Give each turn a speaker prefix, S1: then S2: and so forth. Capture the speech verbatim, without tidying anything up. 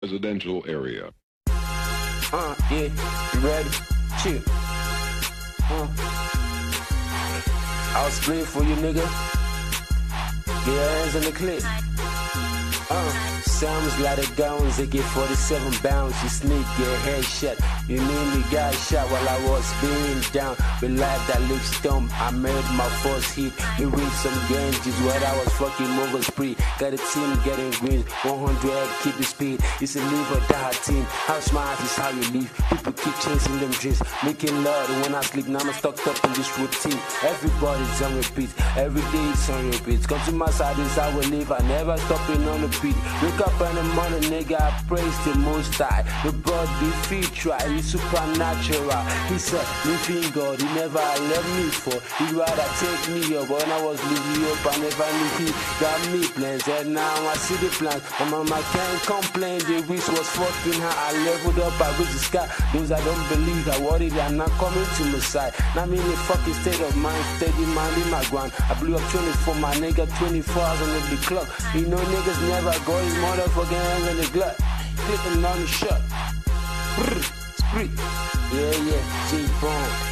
S1: residential area.
S2: Uh, yeah, you ready? Chill. Uh. I'll split for you, nigga. Get your hands on the clip. Uh. Sounds like the guns, they get forty-seven bounds. You sneak, get headshot. You need me, got shot while I was being down. With life that looks dumb, I made my first hit. We read some ganges where I was fucking moving spree. Got a team getting green, one hundred, keep the speed. It's a live or die team. How smart is how you live. People keep chasing them dreams, making love when I sleep. Now I'm stuck up in this routine. Everybody's on repeat, every day it's on repeat. Come to my side, is how we live. I never stopping on the beat. Wake up in the morning, nigga, I praise the most high. The body feet try, he's supernatural. He's a living God, he never left me for. He'd rather take me up. When I was living up, I never knew he got me plans. And now I see the plans. My mama can't complain, the wish was fucking high. I leveled up, I reached the sky. Those I don't believe, I worried I'm not coming to my side. Now I'm in a fucking state of mind, steady mind in my ground. I blew up twenty-four, my nigga, twenty-four hours on the clock. You know niggas never go, his motherfucking hands on the glut. Clicking on the shot. Brr, spree. Yeah, yeah, G-Bone.